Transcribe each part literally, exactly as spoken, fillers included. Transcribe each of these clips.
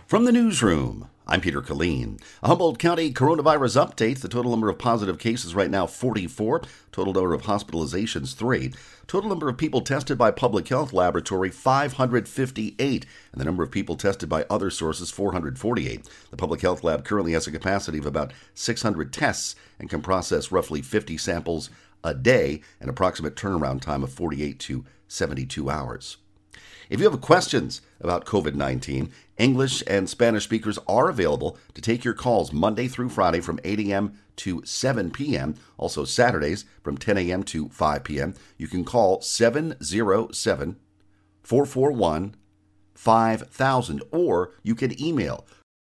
From the newsroom, I'm Peter Killeen. A Humboldt County coronavirus update. The total number of positive cases right now, forty-four. Total number of hospitalizations, three. Total number of people tested by Public Health Laboratory, five hundred fifty-eight. And the number of people tested by other sources, four hundred forty-eight. The Public Health Lab currently has a capacity of about six hundred tests and can process roughly fifty samples a day, an approximate turnaround time of forty-eight to seventy-two hours. If you have questions about covid nineteen, English and Spanish speakers are available to take your calls Monday through Friday from eight a.m. to seven p.m., also Saturdays from ten a.m. to five p.m. You can call seven oh seven, four four one, five thousand, or you can email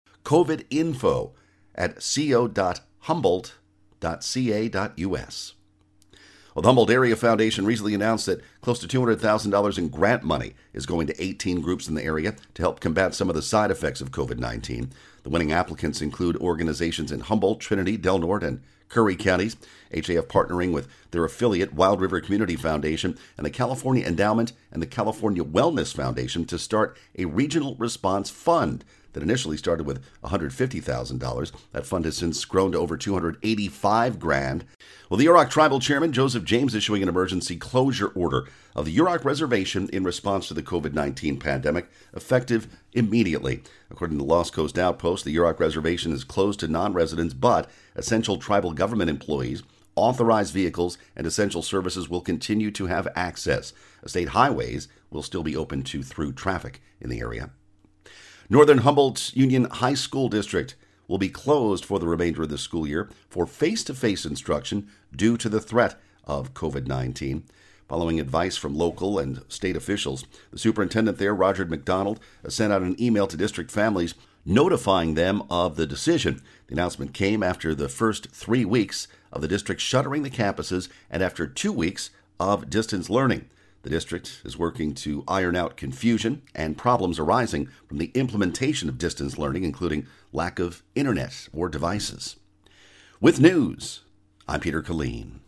covidinfo at co dot humboldt dot c a dot u s. Well, the Humboldt Area Foundation recently announced that close to two hundred thousand dollars in grant money is going to eighteen groups in the area to help combat some of the side effects of covid nineteen. The winning applicants include organizations in Humboldt, Trinity, Del Norte, and Curry counties, H A F partnering with their affiliate Wild River Community Foundation and the California Endowment and the California Wellness Foundation to start a regional response fund that initially started with one hundred fifty thousand dollars. That fund has since grown to over two hundred eighty-five grand. Well, the Yurok Tribal Chairman, Joseph James, issuing an emergency closure order of the Yurok Reservation in response to the covid nineteen pandemic, effective immediately. According to Lost Coast Outpost, the Yurok Reservation is closed to non-residents, but essential tribal government employees, authorized vehicles, and essential services will continue to have access. State highways will still be open to through traffic in the area. Northern Humboldt Union High School District will be closed for the remainder of the school year for face-to-face instruction due to the threat of covid nineteen. Following advice from local and state officials, the superintendent there, Roger McDonald, sent out an email to district families notifying them of the decision. The announcement came after the first three weeks of the district shuttering the campuses and after two weeks of distance learning. The district is working to iron out confusion and problems arising from the implementation of distance learning, including lack of internet or devices. With news, I'm Peter Killeen.